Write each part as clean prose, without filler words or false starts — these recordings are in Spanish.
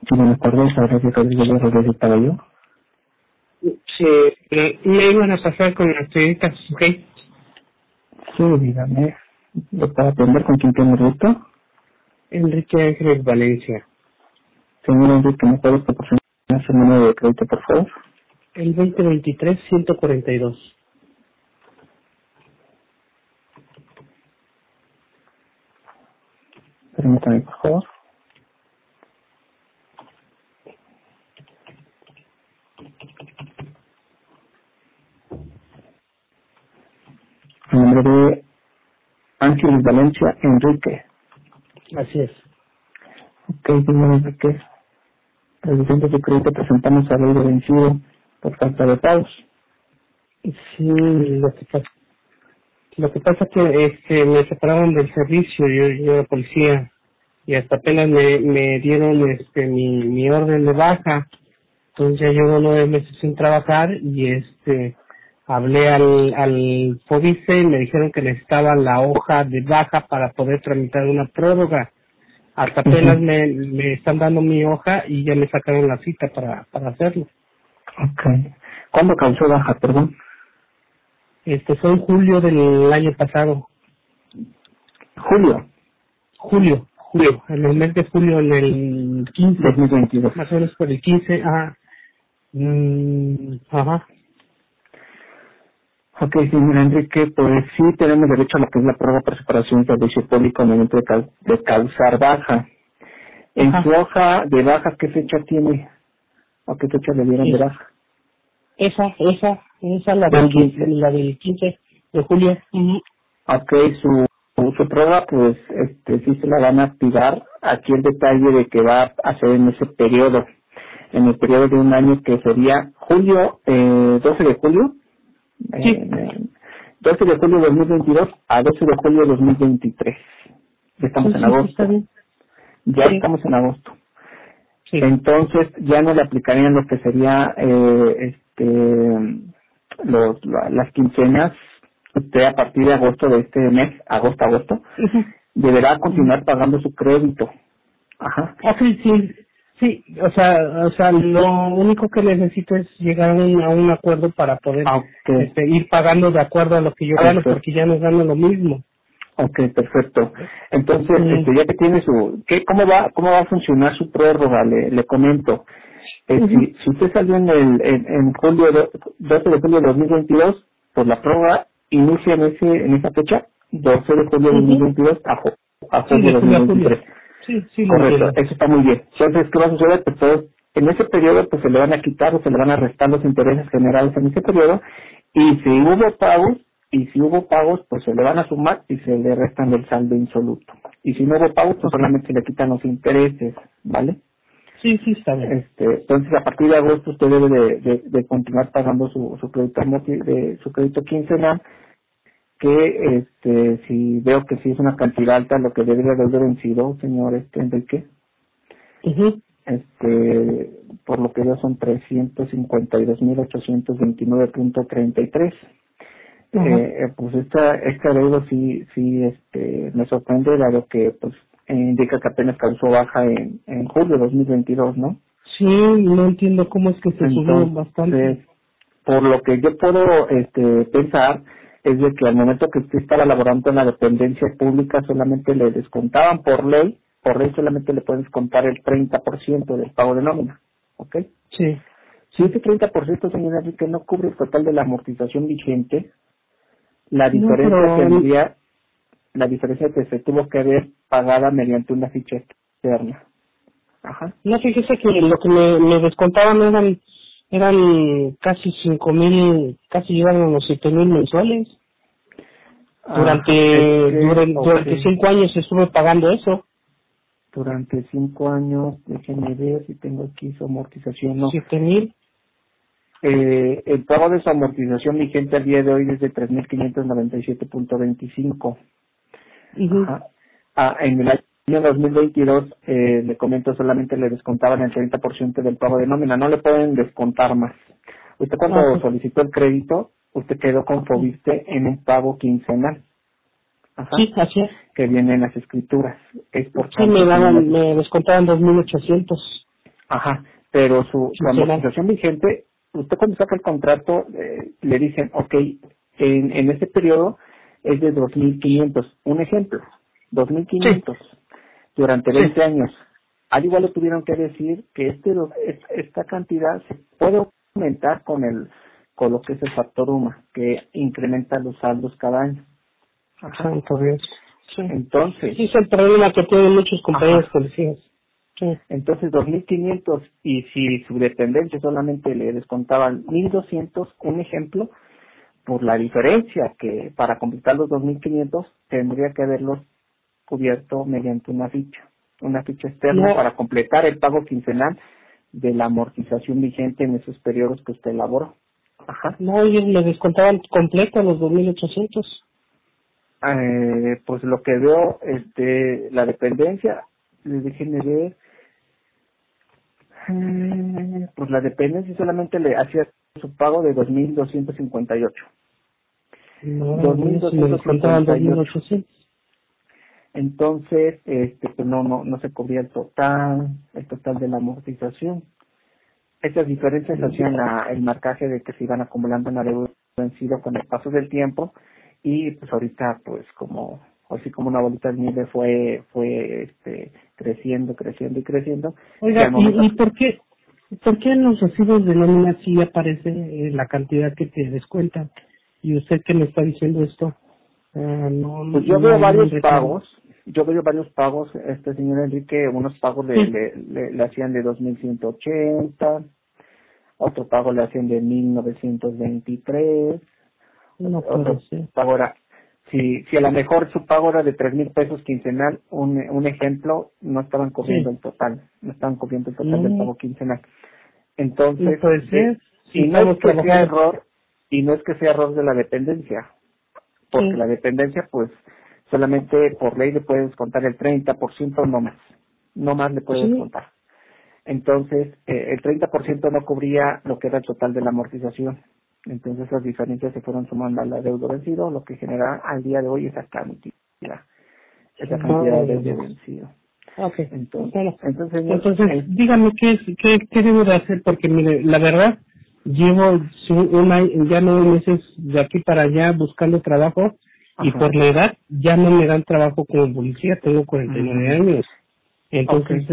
Sí, buenas tardes, ahora que Rodríguez Rodríguez estaba yo. Sí, me iban a pasar con la señorita Kate. Sí, dígame. ¿Para atender con quién tiene el gusto? Enrique Ángeles Valencia. Señor Enrique, ¿me puede proporcionar su número de crédito, por favor? El 2023-142. Permítame, por favor. El nombre de Ángeles Valencia Enrique. Así es. Ok, señor Enrique. El centro de crédito presentamos a ley de vencido por falta de pagos. Sí, lo que pasa que me separaron del servicio, yo era policía, y hasta apenas me dieron mi orden de baja. Entonces ya llevo 9 meses sin trabajar y hablé al FOBICE y me dijeron que necesitaba la hoja de baja para poder tramitar una prórroga. Hasta apenas me están dando mi hoja y ya me sacaron la cita para hacerlo. Ok. ¿Cuándo causó baja, perdón? Fue en julio del año pasado. Julio Julio, en el mes de julio, en el 15, 2022. más o menos por el 15, ajá. Ok, señor Enrique, pues sí tenemos derecho a lo que es la prueba por separación de servicio público en el momento de causar baja. En Ajá. su hoja de baja, ¿qué fecha tiene? ¿O qué fecha le dieron de baja? Esa, El 15. la del 15 de julio. Ujú. Ok, su prueba, pues, sí se la van a activar. Aquí el detalle de que va a ser en ese periodo, en el periodo de un año que sería julio, 12 de julio, Sí. 12 de julio de 2022 a 12 de julio de 2023. Ya estamos en Sí, está agosto. bien. Ya Sí, estamos en agosto. sí. Entonces ya no le aplicarían lo que sería las quincenas. Usted a partir de agosto de este mes, agosto, Ujú. deberá Ujú. continuar pagando su crédito. Ajá. Sí, o sea, lo único que necesito es llegar a un acuerdo para poder Ok, ir pagando de acuerdo a lo que yo gano, perfecto. porque ya no gano lo mismo. Ok, perfecto. Entonces, Sí. ya que tiene cómo va a funcionar su prórroga, le comento. Ujú. Si usted salió en julio, 12 de julio de 2022, pues la prórroga inicia en esa fecha, 12 de julio de Ujú. 2022 a Sí, julio de de julio a julio. 2023. Sí, lo Correcto, entiendo. eso está muy bien. Entonces, ¿qué va a suceder? Pues en ese periodo pues se le van a quitar o se le van a restar los intereses generales en ese periodo, y si hubo pagos, pues se le van a sumar y se le restan del saldo insoluto. Y si no hubo pagos, pues Ok. solamente se le quitan los intereses, ¿vale? Sí, está bien. Entonces a partir de agosto usted debe de continuar pagando su crédito su crédito quincenal, que si veo que sí es una cantidad alta lo que debe de haber vencido, señor Enrique, Ujú. por lo que veo son 352.829.33. Ajá. Pues esta deuda sí me sorprende, dado que pues indica que apenas causó baja en julio de 2022, ¿no? Sí, no entiendo cómo es que se subió bastante. Entonces, por lo que yo puedo pensar, es de que al momento que usted estaba laborando en la dependencia pública solamente le descontaban por ley solamente le pueden descontar el 30% del pago de nómina, ¿ok? Sí. Si ese 30%, señor Enrique, no cubre el total de la amortización vigente, la No, diferencia pero tendría, la diferencia que se tuvo que ver pagada mediante una ficha externa. Ajá. no, fíjese que lo que me descontaban eran casi 5,000, casi llegaron a los 7,000 mensuales. Durante, Ajá, durante 5 años estuve pagando eso. durante 5 años, déjenme ver si tengo aquí su amortización, no. 7,000. El pago de su amortización vigente al día de hoy es de 3.597.25. Ujú. Ajá. En el año 2022, le comento, solamente le descontaban el 30% del pago de nómina, no le pueden descontar más. Usted Ah, cuando ok. solicitó el crédito, usted quedó con Fobiste en un pago quincenal. Ajá. Sí, así es. Que viene en las escrituras. Es por Sí, tanto, señor. me descontaban 2,800. Ajá, pero su quincenal. amortización vigente, usted cuando saca el contrato, le dicen, ok, en este periodo es de 2.500, un ejemplo, Sí, 2.500 durante sí. 20 años. Al igual le tuvieron que decir que esta cantidad se puede aumentar con lo que es el factor UMA, que incrementa los saldos cada año. Ajá. Santo Dios. Sí. Entonces, Sí, es el problema que tienen muchos compañeros ajá. policías. Sí. Entonces 2.500 y si su dependencia solamente le descontaban 1.200, un ejemplo, por la diferencia que para completar los 2.500 tendría que haberlos cubierto mediante una ficha externa No, para completar el pago quincenal de la amortización vigente en esos periodos que usted elaboró. Ajá. no, ellos me descontaban completo los 2.800. Pues lo que veo, la dependencia, déjenme ver, pues la dependencia solamente le hacía su pago de 2.258. No, ellos me descontaban 2.258. 2.800. Entonces, pues no se cubría el total de la amortización. Estas diferencias hacían el marcaje de que se iban acumulando en la deuda vencido con el paso del tiempo y pues ahorita pues así como una bolita de nieve fue creciendo y creciendo y Oiga, al momento ¿y por qué en los recibos de nómina sí aparece la cantidad que te descuentan? Y usted que me está diciendo esto, pues yo no veo hay varios un reclamo. pagos, señor Enrique, unos pagos Sí, le hacían de 2.180, otro pago le hacían de 1.923, no puede otro ser. pago era, si a lo mejor su pago era de 3.000 pesos quincenal, un ejemplo, no estaban cubriendo Sí, el total, no estaban cubriendo el total del no, pago quincenal. no Entonces, puede ser. Si y no es estamos que sea trabajando. error, y no es que sea error de la dependencia, porque Sí, la dependencia, pues, solamente por ley le puede descontar el 30%, no más le puede sí, descontar. Entonces, el 30% no cubría lo que era el total de la amortización. Entonces, las diferencias se fueron sumando a la deuda vencido, lo que genera al día de hoy esa cantidad de madre de deuda Dios. vencido. Ok, bueno. Entonces, señor, Entonces, dígame qué debo de hacer, porque mire, la verdad, llevo ya 9 meses de aquí para allá buscando trabajo y ajá, por la edad ya no me dan trabajo como policía, tengo 49 mm, años. ok, Entonces,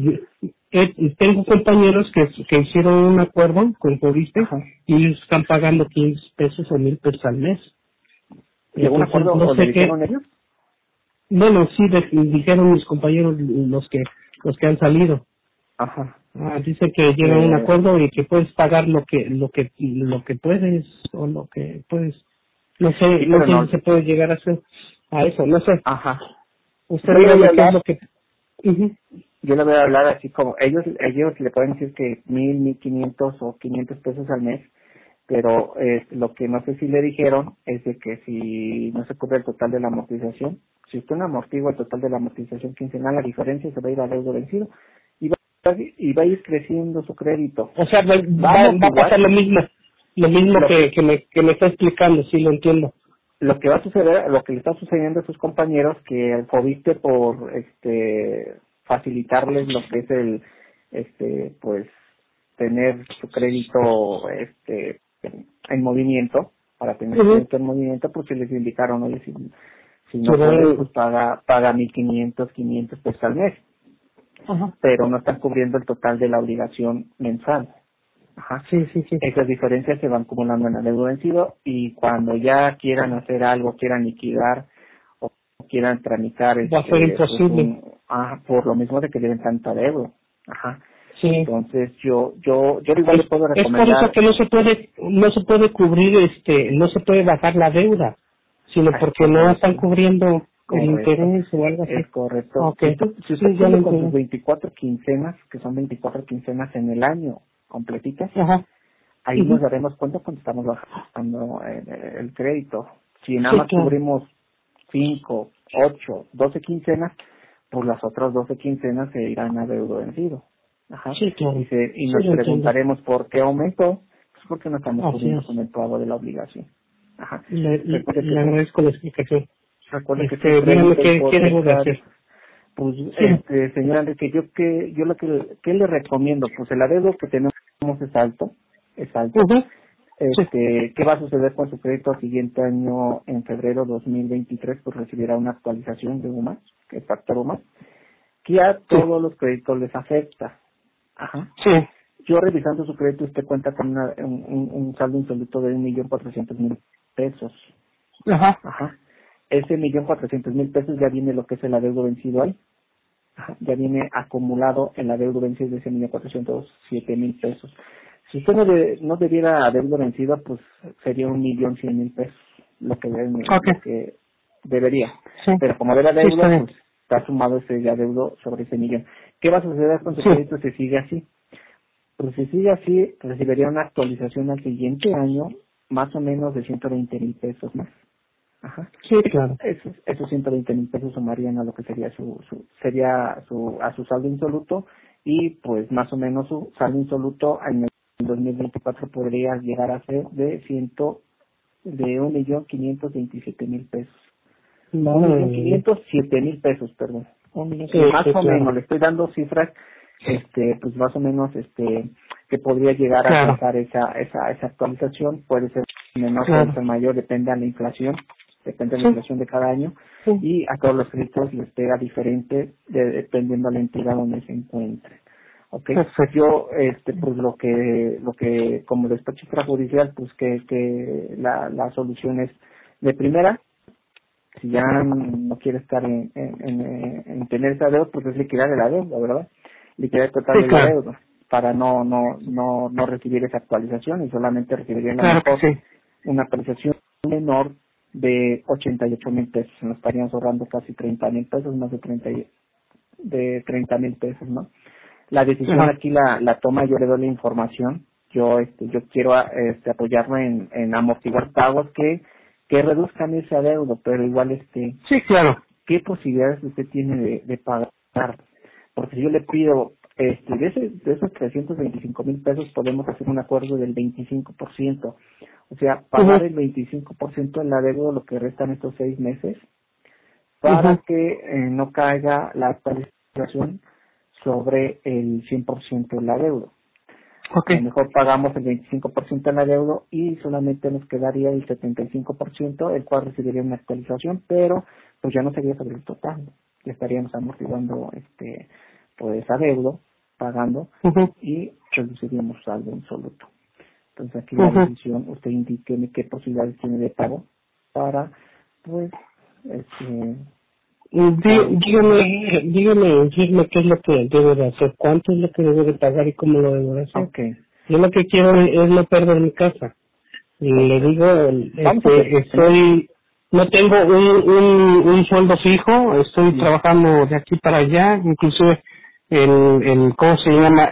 tengo compañeros que hicieron un acuerdo con Fobiste ajá. y ellos están pagando 15 pesos o 1,000 pesos al mes. ¿Llegó a un Entonces, acuerdo no o le sé qué, dijeron ellos? bueno, sí, dijeron mis compañeros, los que han salido. Ajá. Dice que llega a un acuerdo y que puedes pagar lo que puedes o lo que puedes. Sí, No pero sé no, si se puede llegar a hacer a eso, no sé. ajá. Usted Yo le voy a dígame qué es hablar lo que. Ujú. yo le voy a hablar así como ellos le pueden decir que 1.500 o 500 pesos al mes, pero lo que no sé si le dijeron es de que si no se cubre el total de la amortización, si usted no amortigua el total de la amortización quincenal, la diferencia se va a ir a deuda vencido y va a ir creciendo su crédito. O sea, Va a va a pasar amortiguar lo mismo lo que que me está explicando, sí lo entiendo. lo que va a suceder, lo que le está sucediendo a sus compañeros, que el Fobiste por facilitarles lo que es pues tener su crédito en movimiento, para tener su Ujú. crédito en movimiento, pues si les indicaron, oye, si no puedes, Pero, pues paga 500 pesos al mes, ajá. pero no están cubriendo el total de la obligación mensual. Ajá. Sí, sí, sí. Esas diferencias se van acumulando en el deuda vencido y cuando ya quieran hacer algo, quieran liquidar o quieran tramitar Va a ser imposible. por lo mismo de que deben tanta deuda. Ajá. Sí. Entonces yo igual le puedo Es por eso recomendar, que no se puede cubrir, no se puede bajar la deuda, sino es porque no están correcto, cubriendo el correcto, interés o algo así. es correcto. Ok, Si usted sí, ya lo cumple con sus entiendo. 24 quincenas, que son 24 quincenas en el año completitas, Ajá. ahí nos Ujú. daremos cuenta cuando estamos bajando el crédito. Si nada Sí, más claro. cubrimos 5, 8, 12 quincenas, pues las otras 12 quincenas se irán a deuda vencido. Ajá. Sí, claro. Y Sí, nos lo entiendo. preguntaremos por qué aumentó, pues porque no estamos Así cubriendo es. con el pago de la obligación. Ajá. Le Recuerde que agradezco la explicación. recuerde que es un Dígame crédito qué debo de hipotecario. hacer. Pues, Sí. señora Enrique, yo lo que le recomiendo, pues el adeudo que tenemos es alto. Ujú. Sí. ¿Qué va a suceder con su crédito al siguiente año, en febrero 2023? Pues recibirá una actualización de UMAS, que es factor UMAS, que a Sí. todos los créditos les afecta. Ajá. Sí. Yo revisando su crédito, usted cuenta con un saldo insólito de 1.400.000 pesos. Ajá. Ajá. Ese 1.400.000 pesos ya viene lo que es el adeudo vencido ahí. Ajá. Ya viene acumulado el adeudo vencido de ese 1.407.000 pesos. Si usted no debiera adeudo vencido, pues sería 1.100.000 pesos Ok. lo que debería. Sí. Pero como debe Sí, está adeudo, bien. pues está sumado ese adeudo sobre ese millón. ¿Qué va a suceder con su Sí. crédito si sigue así? Pues si sigue así, recibiría una actualización al siguiente año, más o menos de 120.000 pesos más. Ajá. Sí, claro. Esos 120.000 pesos sumarían a lo que sería a su saldo insoluto, y pues más o menos su saldo insoluto en el 2024 podría llegar a ser de 1.527.000 pesos. un Madre millón mía. quinientos siete mil pesos, perdón. Un millón Sí, más sí, o menos, claro. le estoy dando cifras, pues más o menos, que podría llegar a Claro. alcanzar esa actualización. Puede ser menor, puede Claro. ser mayor, depende de la inflación, depende de la Sí. inflación de cada año, Sí. y a todos los créditos les pega diferente dependiendo de la entidad donde se encuentre. Ok, Perfecto. yo, pues lo que como despacho extrajudicial, pues que la solución es de primera. Si ya no quiere estar en tener esa deuda, pues es liquidar el adeudo, ¿verdad? Liquidar total Sí, el claro. adeudo, para no recibir esa actualización, y solamente recibiría a lo Claro que mejor sí. una actualización menor de 88.000 pesos. Nos estaríamos ahorrando casi 30.000 pesos, más de 30.000 pesos, ¿no? La decisión Ajá. aquí la toma, yo le doy la información. Yo quiero apoyarme en amortiguar pagos que reduzcan ese adeudo, pero igual, Sí, claro. ¿qué posibilidades usted tiene de pagar? Porque si yo le pido, de esos 325.000 pesos, podemos hacer un acuerdo del 25%. O sea, Ujú. pagar el 25% del adeudo, lo que restan estos 6 meses, para Ujú. que no caiga la actualización sobre el 100% del adeudo. Ok. A lo mejor pagamos el 25% del adeudo y solamente nos quedaría el 75%, el cual recibiría una actualización, pero pues ya no sería sobre el total. Ya estaríamos amortiguando pues adeudo, pagando, Ujú. y reduciríamos saldo insoluto. Entonces aquí la Ujú. decisión, usted indíqueme qué posibilidades tiene de pago para, pues, este, dar. Dígame qué es lo que debo de hacer, cuánto es lo que debo de pagar y cómo lo debo de hacer. Ok, Yo lo que quiero es no perder mi casa. Y le ok. digo, Vamos a hacer, señor. no tengo un sueldo fijo, estoy Sí. trabajando de aquí para allá, inclusive ¿cómo se llama?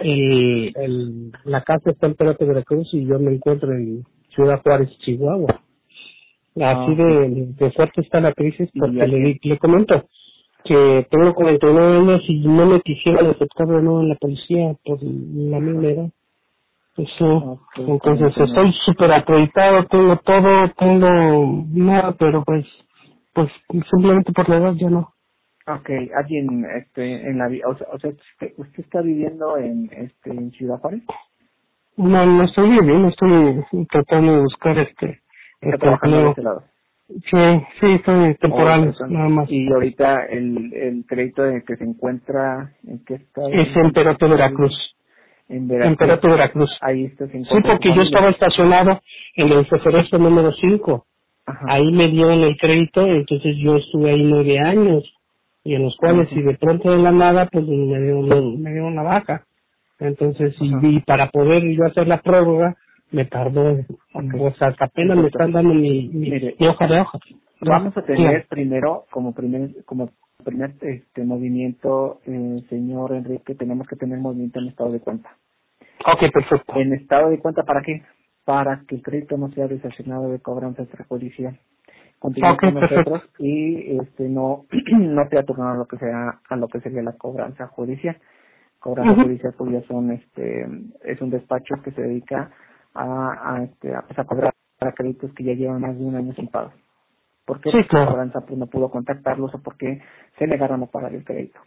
La casa está en Peralta, Veracruz, y yo me encuentro en Ciudad Juárez, Chihuahua. Así Ok. de fuerte está la crisis, Y porque aquí, le comento que tengo 49 años y no me quisieron aceptar de nuevo en la policía por la misma edad. Pues sí, ok, entonces permíteme. estoy súper acreditado, tengo todo, tengo nada, pero pues simplemente por la edad ya no. Ok, alguien, o sea, usted está viviendo en Ciudad Juárez. No estoy bien, estoy tratando de buscar Está este trabajando de empleo. ese lado. Sí, estoy temporal, nada más. Y ahorita el crédito en el que se encuentra, ¿en qué estado se Es en encuentra Perote, usted Veracruz. ahorita? En En Veracruz. Perote, Veracruz. Ahí se Sí, encuentra su porque yo familia. estaba estacionado en el Ceferezo número 5. Ajá. Ahí me dieron el crédito, entonces yo estuve ahí 9 años, y en los cuales, Ujú. si de pronto de la nada, pues me dieron la baja. Entonces, Ajá. y para poder yo hacer la prórroga, me tardó, Ok, pues hasta apenas me perfecto. están dando Mire, mi hoja de hoja. vamos a Dígame. tener primero, como primer movimiento, señor Enrique, tenemos que tener movimiento en estado de cuenta. Ok, perfecto. ¿En estado de cuenta para qué? Para que el crédito no sea desasignado de cobranza extrajudicial. Continúe Ok, con perfecto. nosotros y no sea turnado a lo que sería la cobranza judicial. Cobranza Ujú. judicial, pues ya es un despacho que se dedica pues, a cobrar para créditos que ya llevan más de un año sin pago. ¿Por qué? Sí, Porque claro. cobranza pues no pudo contactarlos, o porque se negaron a pagar el crédito.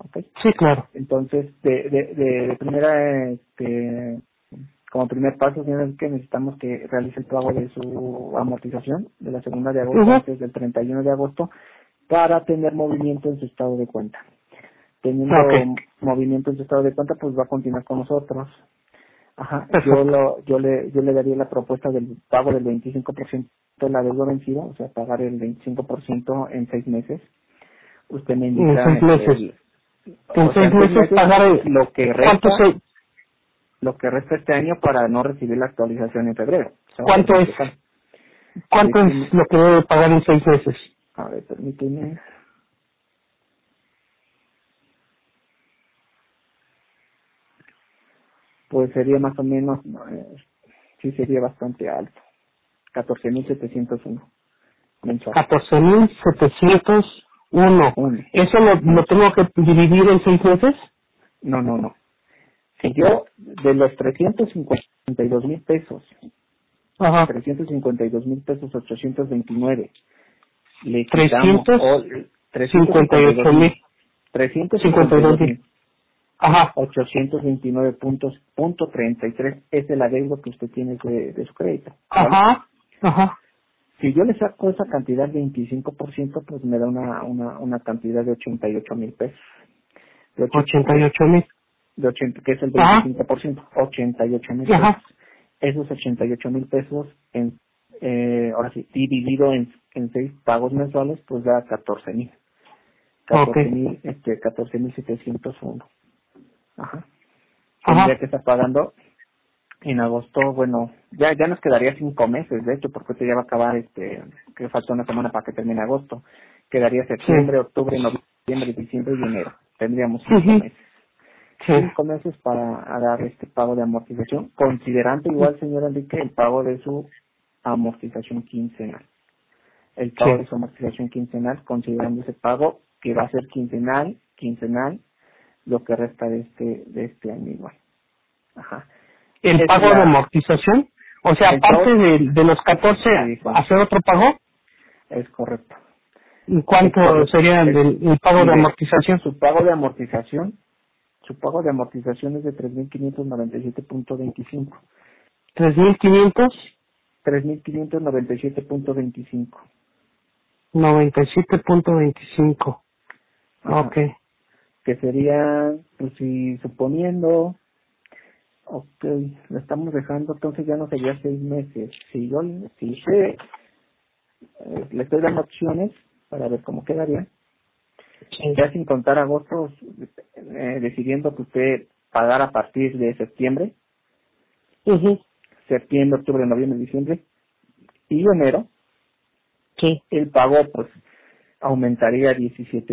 ¿ok? Sí, claro. Entonces, de primera, como primer paso, señor, es que necesitamos que realice el pago de su amortización de la segunda de agosto antes del 31 de agosto para tener movimiento en su estado de cuenta. Teniendo Ok. movimiento en su estado de cuenta, pues va a continuar con nosotros. Ajá, Perfecto. yo le daría la propuesta del pago del 25% de la deuda vencida, o sea, pagar el 25% en 6 meses. Usted me En indica, 6 meses. En o sea, 6 en 6 meses meses pagar lo que resta este año para no recibir la actualización en febrero. O sea, ¿Cuánto es? ¿Cuánto es déjeme, lo que debe pagar en 6 meses? a ver, permíteme, pues sería más o menos, sí sería bastante alto, 14.701 mensual. 14.701. Uno. ¿Eso lo tengo que dividir en 6 meses? No. Si yo de los 352,000 pesos, Ajá. 352,000 pesos 829, le quitamos, o 358,000. 52,000. 352,000 Ajá. 829 punto 33 es el adeudo que usted tiene de su crédito, ¿vale? Ajá. Ajá. Si yo le saco esa cantidad 25%, pues me da una cantidad de 88,000 pesos. De, ocho- de, 88,000. de 80, que es el Ajá. 25%, 88,000 pesos. Ajá. Esos 88,000 pesos, ahora sí, dividido en 6 pagos mensuales, pues da 14,000. Ok. 14,701. Ajá. Tendría Ajá. que estar pagando en agosto, bueno, ya nos quedaría 5 meses, de hecho, porque este ya va a acabar, que falta una semana para que termine agosto. Quedaría Sí. septiembre, octubre, noviembre, diciembre y enero. Tendríamos 5 Ujú. meses. Sí. 5 meses para dar este pago de amortización, considerando igual, señor Enrique, el pago de su amortización quincenal. El pago de Sí. su amortización quincenal, considerando ese pago que va a ser quincenal, lo que resta de este año igual. Ajá. El Esa es pago de amortización. O sea, el aparte pago, de los 14, sí, hacer otro pago. es correcto. ¿Y Es cuánto correcto. sería el pago de Mire, amortización? su pago de amortización, es de 3.597.25. 3.597.25. 3.597.25. Ajá. Ok. Que sería, pues si suponiendo, ok, lo estamos dejando, entonces ya no sería 6 meses. Si usted, le estoy dando opciones para ver cómo quedaría, Sí. ya sin contar agosto, decidiendo que usted pagara a partir de septiembre, Ujú. octubre, noviembre, diciembre y enero, Sí. el pago pues aumentaría a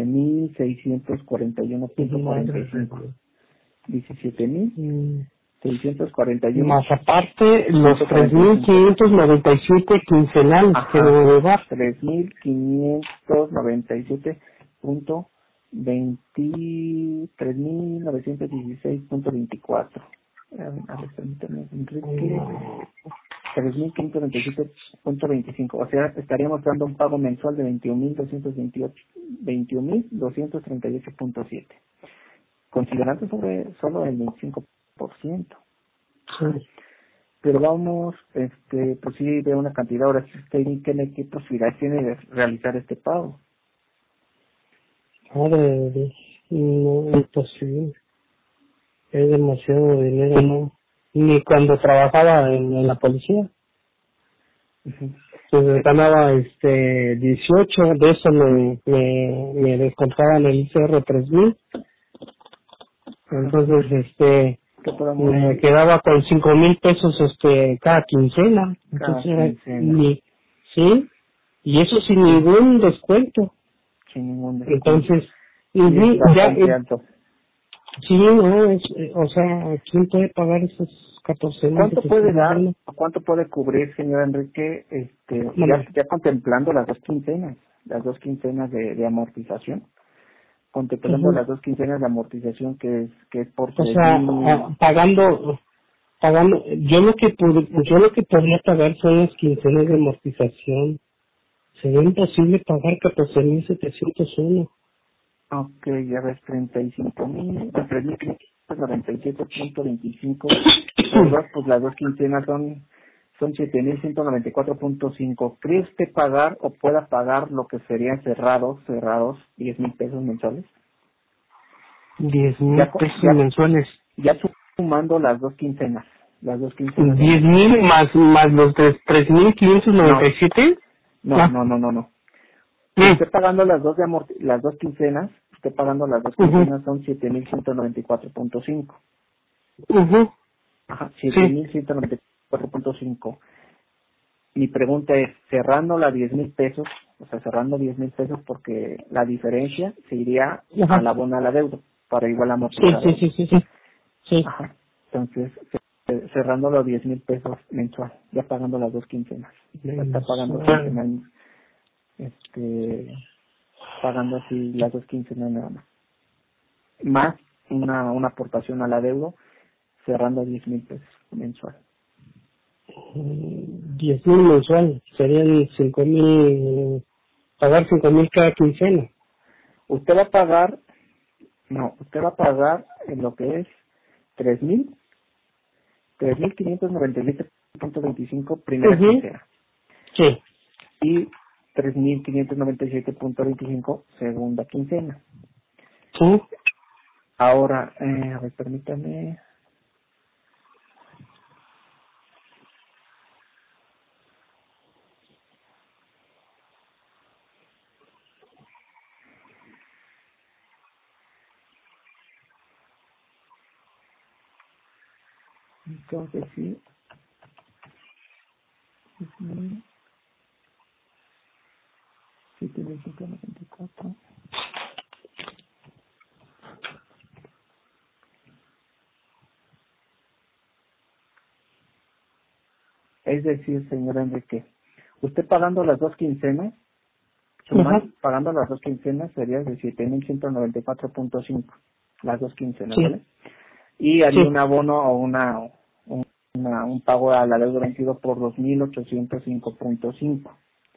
17.641.45. Madre. 17.641.45. Más aparte, los 3.597 quincenales que Ajá, debo dar. 3.916.24. A ver, permítame, Enrique. 3.597.25. O sea, estaríamos dando un pago mensual de 21.238.7, considerando solo el 25%. Sí. Pero vamos, pues sí, de una cantidad. Ahora, si usted indica en qué posibilidad tiene de realizar este pago. Madre de Dios. No, imposible. Es demasiado dinero, ¿no? Ni cuando trabajaba en la policía. Ujú. Pues ganaba 18, de eso me descontaban el ICR 3,000. Entonces, ¿Qué podemos me decir? quedaba con 5,000 pesos cada quincena. Cada Entonces quincena, sí, y eso sin sí, ningún descuento. sin ningún descuento. Entonces, Sí, es ya, bastante alto. sí, no, o sea, ¿quién puede pagar esos 14,000 ¿Cuánto puede dar, uno? o cuánto puede cubrir, señor Enrique, Bueno, ya contemplando las 2 quincenas de amortización? Contemplando ujú. las 2 quincenas de amortización que es por O tres sea, mil pagando, yo lo que podría pagar son las quincenas de amortización. Sería imposible pagar 14,701. Ok, ya ves 35,000, 3,597.25 por dos, pues las dos quincenas son 7,194.5. ¿Cree usted pagar o pueda pagar lo que serían cerrados, 10,000 pesos mensuales? 10,000 Ya, pesos ya, mensuales. ya sumando las dos quincenas. Las dos quincenas. 10,000 más los de 3,597. No. Usted pagando las dos las dos quincenas, son 7,194.5. Ajá, Sí. 7,194.5. Mi pregunta es, cerrando la 10,000 pesos, o sea, cerrando 10,000 pesos porque la diferencia se iría Ajá. al abono a la deuda, para igual amortizar la deuda. Sí. Ajá. Entonces, cerrando los 10,000 pesos mensual, ya pagando las dos quincenas. Ya está pagando quincenal, pagando así las dos quincenas nada más. Más una aportación a la deuda, cerrando 10,000 pesos mensual. 10,000 mensual, serían 5,000, pagar 5,000 cada quincena. Usted va a pagar en lo que es 3,597.25 primera quincena. Sí. Y 3,597.25 segunda quincena. Sí. Ahora, a ver, permítame. Entonces, sí. 7,194. Es decir, señor Enrique, usted pagando las dos quincenas, pagando las dos quincenas sería de 7,194.5, las dos quincenas, Sí. ¿vale? Y haría un abono o un pago a la deuda vencido por 2,805.5.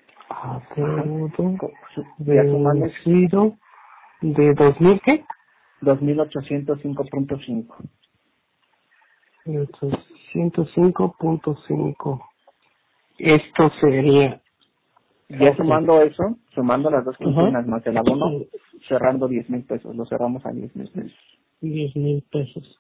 Ya sumando Vencido de 2,000 ¿qué? 2,805.5. 805.5. Esto sería. Ya sumando eso, sumando las dos quincenas más el abono, cerrando 10,000 pesos, lo cerramos a 10,000 pesos. 10,000 pesos.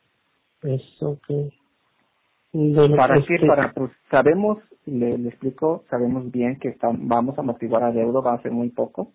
Eso que. ¿Para qué? Pues sabemos, le explico, sabemos bien que vamos a amortiguar a deuda, va a ser muy poco,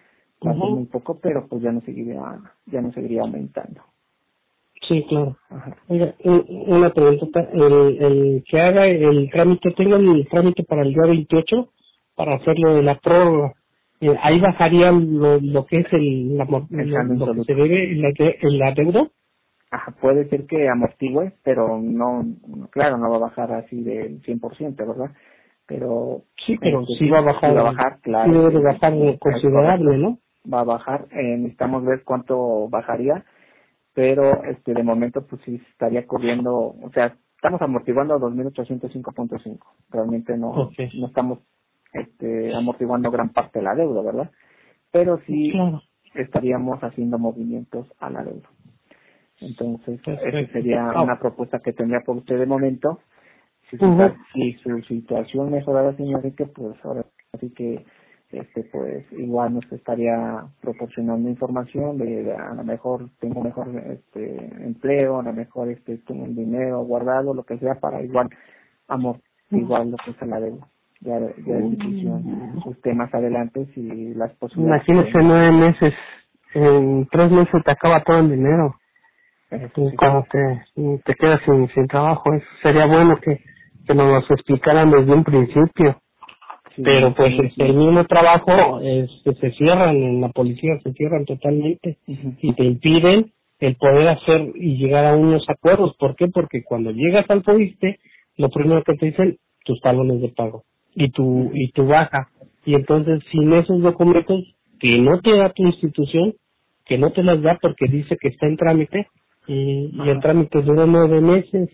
pero pues ya no seguiría aumentando. Sí, claro. Ajá. Oiga, una pregunta, el que haga el trámite, tengo el trámite para el día 28 para hacerlo de la prórroga. Ahí bajaría lo que es lo que se debe en la deuda. Ajá, puede ser que amortigue, pero claro, no va a bajar así del 100%, ¿verdad? Pero sí va a bajar. Sí va a bajar, claro. Sí debe bajar considerable, ¿no? Va a bajar, necesitamos ver cuánto bajaría, pero de momento pues sí estaría cubriendo, o sea, estamos amortiguando 2,805.5. Realmente no estamos amortiguando gran parte de la deuda, ¿verdad? Pero sí estaríamos haciendo movimientos a la deuda. Entonces, esa sería una propuesta que tendría por usted de momento. Si su situación mejorara, señor Enrique, pues ahora sí que pues igual nos estaría proporcionando información de a lo mejor tengo mejor empleo, a lo mejor tengo el dinero guardado, lo que sea, para igual amortiguar lo que es la deuda. Ya es decisión usted más adelante si las posibilidades. Imagínese 9 meses, en 3 meses te acaba todo el dinero. Y cuando te quedas sin trabajo, eso sería bueno que nos lo explicaran desde un principio. Pero pues el mismo trabajo se cierran en la policía, se cierran totalmente y te impiden el poder hacer y llegar a unos acuerdos. ¿Por qué? Porque cuando llegas al FOISSSTE, lo primero que te dicen, tus talones de pago y tu baja. Y entonces sin esos documentos que no te da tu institución, que no te las da porque dice que está en trámite, y el trámite dura 9 meses.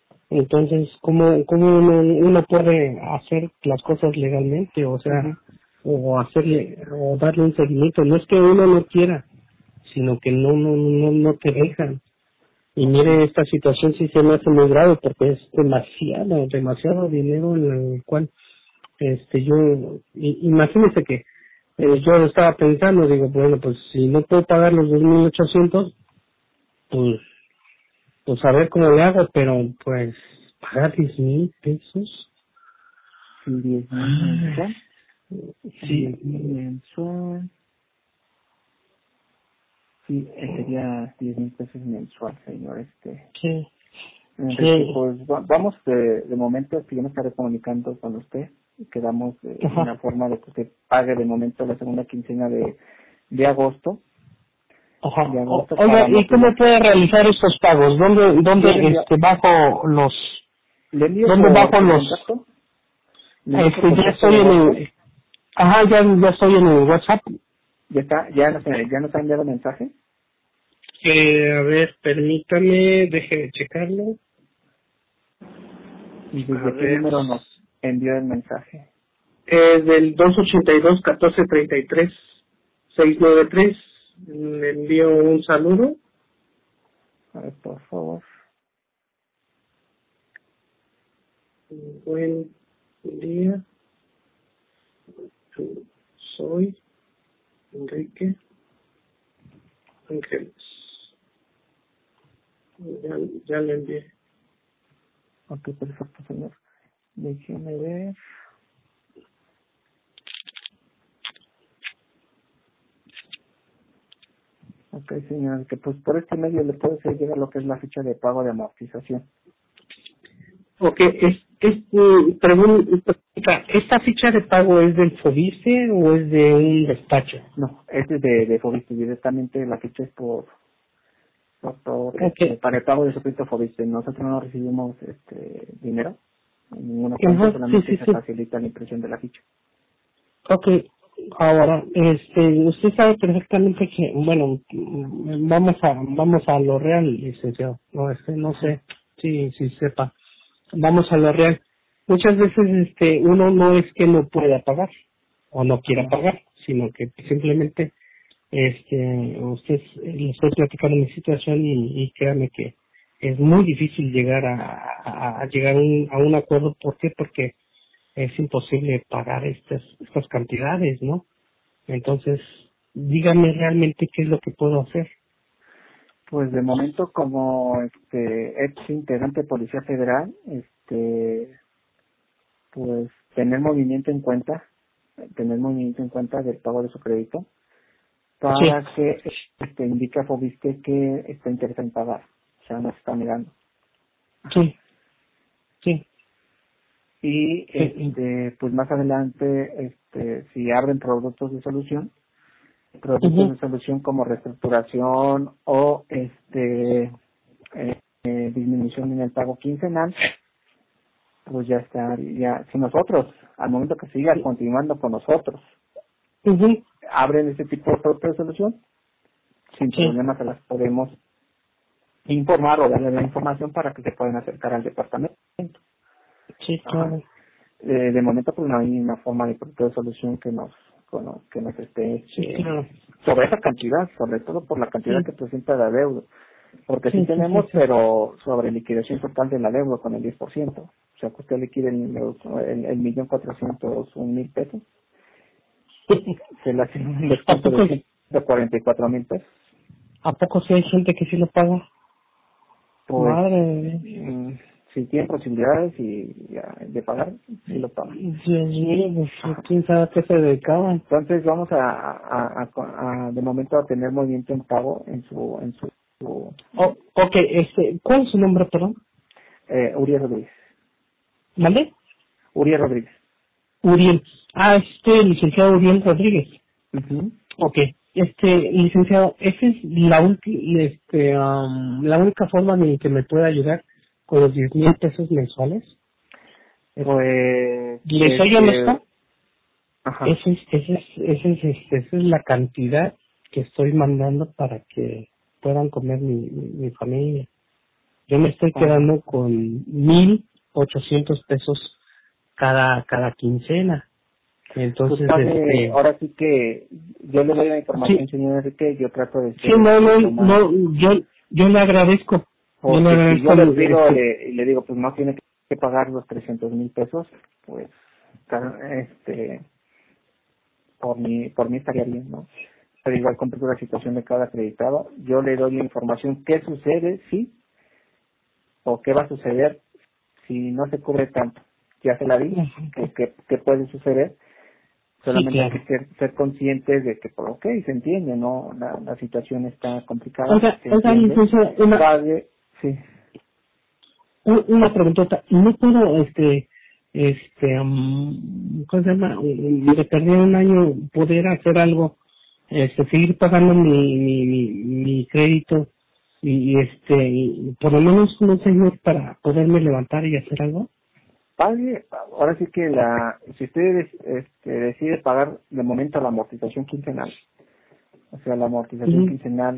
Entonces, ¿cómo uno puede hacer las cosas legalmente? O sea, o hacerle o darle un seguimiento. No es que uno no quiera, sino que no te dejan. Y mire, esta situación sí se me hace muy grave porque es demasiado dinero en el cual imagínese que yo estaba pensando, digo, bueno, pues si no puedo pagar los 2.800, pues a ver cómo le hago, pero pues pagar 10,000 pesos. Sí, 10,000 mensual. Sí, 10,000 mensual. Sí, sería 10,000 pesos mensual, señor. sí, Enrique, sí, pues vamos de momento, que yo me estaré comunicando con usted y quedamos de una ajá, forma de que usted pague de momento la segunda quincena de agosto. ajá. De agosto Oiga, para ¿y cómo motivar. puede realizar estos pagos? Yo le envío, Bajo los, le envío dónde bajo por los, contacto, le envío por ya contacto estoy de en WhatsApp. ya estoy en el WhatsApp. Ya nos ha enviado mensaje. A ver, permítame, deje checarlo. ¿Y A desde qué ver, número nos envió el mensaje? del 282-1433-693. Le envío un saludo. A ver, por favor. Buen día, soy Enrique Ángeles. Ya le envié. Ok, perfecto, señor. Déjeme ver. Ok, señor, que pues por este medio le puedo hacer llegar lo que es la ficha de pago de amortización. Ok, pregunta, ¿esta ficha de pago es del FOBICE o es de un despacho? No, este es de Fobiste, directamente la ficha es Ok, para el pago de su crédito Fobiste. Nosotros no recibimos dinero en ninguna cuenta, ajá, sí, solamente sí, se sí. facilita la impresión de la ficha. Ok, ahora, usted sabe perfectamente que, bueno, vamos a lo real, licenciado. No, no sé si sepa. Vamos a lo real. Muchas veces, uno no es que no pueda pagar o no quiera Ajá. pagar, sino que simplemente, usted le estoy platicando mi situación y créame que es muy difícil llegar a llegar a un acuerdo. ¿Por qué? Porque es imposible pagar estas cantidades, ¿no? Entonces, dígame realmente qué es lo que puedo hacer. Pues de momento como ex integrante de Policía Federal, pues tener movimiento en cuenta del pago de su crédito Sí, para que indique a Fobiste que está interesado en pagar, o sea, no se está negando. sí, sí, Y sí. pues más adelante si abren productos Ujú. de solución como reestructuración o disminución en el pago quincenal, pues ya está, ya si nosotros al momento que siga continuando con nosotros Ujú. abren ese tipo de productos de solución, sin Sí, problema se las podemos informar o darle la información para que se puedan acercar al departamento. sí, Ajá. claro. De momento pues no hay una forma de producto de solución que nos esté Sí, claro. sobre esa cantidad, sobre todo por la cantidad Sí, que presenta de adeudo, porque sí sí, sí, sí, tenemos, sí. pero sobre liquidación total del adeudo con el 10%, o sea que usted liquide el 1,401,000 pesos, se le hace un ¿A descuento poco, de 144,000 pesos. a poco sí hay gente que sí lo paga? Pues Madre de Dios. si tiene posibilidades de pagar, sí lo paga. Dios mío, pues Ajá. quién sabe a qué se dedicaban. Entonces vamos de momento a tener movimiento en pago en su Oh, ok, ¿cuál es su nombre, perdón? Uriel Rodríguez. ¿Vale? Uriel Rodríguez. Uriel. Ah, licenciado Uriel Rodríguez. Ujú. Ok, licenciado, esa es la única forma en que me puede ayudar con los 10,000 pesos mensuales. Pues, ¿Le soy honesto? ajá. Esa es la cantidad que estoy mandando para que puedan comer mi familia. Yo me estoy Oh, quedando con 1,800 pesos cada quincena. Entonces, Pues, padre, ahora sí que yo le doy la información, sí, señor Enrique, yo trato de sí, ser no, yo le agradezco. Yo le porque si yo agradezco, le pido y le digo, pues no tiene que pagar los 300,000 pesos, pues, este, por mí estaría bien, ¿no? Pero igual completo la situación de cada acreditado, yo le doy la información, qué sucede, sí, o qué va a suceder si no se cubre tanto. Ya se la di, que puede suceder, sí, solamente hay claro. que ser conscientes de que, pues, ok, se entiende, ¿no? La situación está complicada, se Oiga, entiende. licenciado, Padre, sí, una preguntota. No puedo, ¿cómo se llama? De perder un año, poder hacer algo, seguir pagando mi crédito y por lo menos un señor para poderme levantar y hacer algo. padre, ahora sí que si usted decide pagar de momento la amortización quincenal, o sea, la amortización Ujú, quincenal,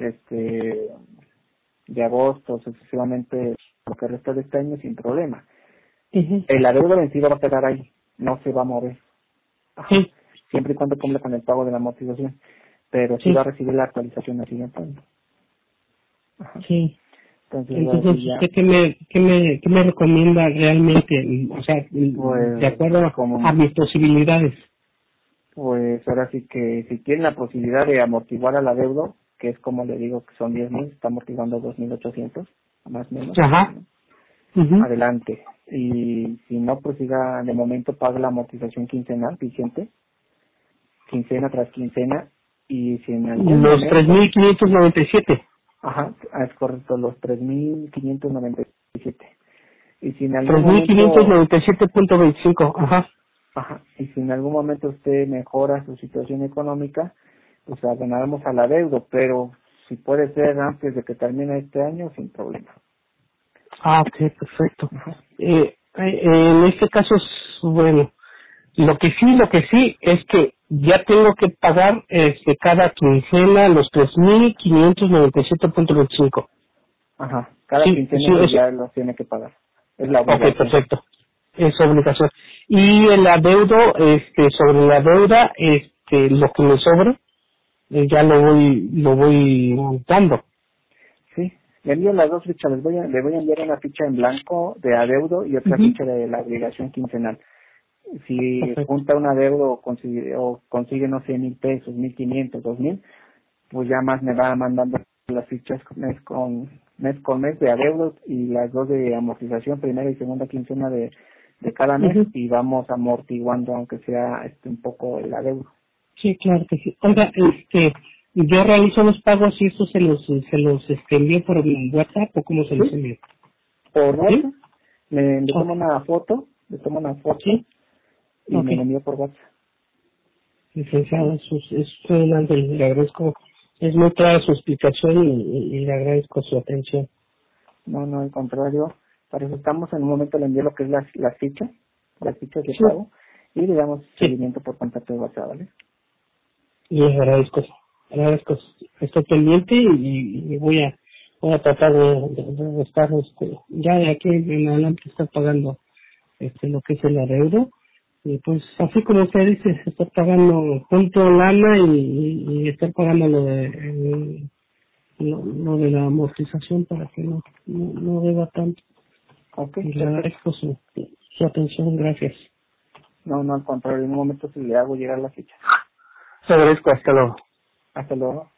de agosto, sucesivamente, lo que resta de este año, sin problema. ujú, La deuda vencida va a quedar ahí, no se va a mover. Ajá. sí, Siempre y cuando cumpla con el pago de la amortización. Pero sí va a sí, recibir la actualización al siguiente año. Ajá. sí. Entonces, ahora Entonces, sí ya, ¿usted qué me recomienda realmente? O sea, de pues, acuerdo a como, mis posibilidades. pues ahora sí que si tienen la posibilidad de amortiguar a la deuda, que es como le digo que son 10,000, está amortiguando 2,800, más o menos, Ajá. Ujú. adelante. Y si no, pues siga, de momento paga la amortización quincenal vigente, quincena tras quincena, y si en algún Los momento, 3.597. ajá, es correcto, los 3,597. Y si en algún Tres mil quinientos momento, noventa y siete punto veinticinco. Ajá. ajá, y si en algún momento usted mejora su situación económica, pues abonaremos a la deuda, pero si puede ser antes de que termine este año, sin problema. Ah, ok, perfecto. Ajá. En este caso, bueno, lo que sí es que ya tengo que pagar cada quincena los 3.597.25. Ajá, cada Sí, sí, quincena pues eso. ya lo tiene que pagar, es la Ok, obligación. perfecto. Es obligación. Y el adeudo, sobre la deuda, lo que me sobre, ya lo voy dando. Sí, le envío las dos fichas, le voy a enviar una ficha en blanco de adeudo y otra Ujú. ficha de la obligación quincenal. Si Perfecto. junta un adeudo o consigue, no sé, 1,000 pesos, 1,500, 2,000, pues ya más me va mandando las fichas mes con mes de adeudos y las dos de amortización, primera y segunda quincena de cada mes, Ujú. y vamos amortiguando aunque sea un poco el adeudo. Sí, claro que sí. Oiga, yo realizo los pagos y eso se los envío por mi WhatsApp o cómo se los ¿Sí? envío. Por ¿Sí? WhatsApp, le Ok. tomo una foto, Sí. y Ok. me la envío por WhatsApp. Licenciado, ¿Vale? eso es un ángel. Le agradezco. Es muy clara su explicación y le agradezco su atención. No, no, al contrario. Para eso estamos. En un momento le envío lo que es las fichas de Sí. pago, y le damos Sí. seguimiento por contacto de WhatsApp, ¿vale? Y les agradezco. Agradezco. Estoy pendiente y voy a tratar de estar, ya de aquí en adelante estar pagando lo que es el adeudo. Y pues así como usted dice, estar pagando junto lana y estar pagando lo de la amortización para que no deba tanto. Ok, Y le perfecto. agradezco su atención, gracias. No, no, al contrario. En un momento sí le hago llegar la ficha. Le agradezco, hasta luego. Hasta luego.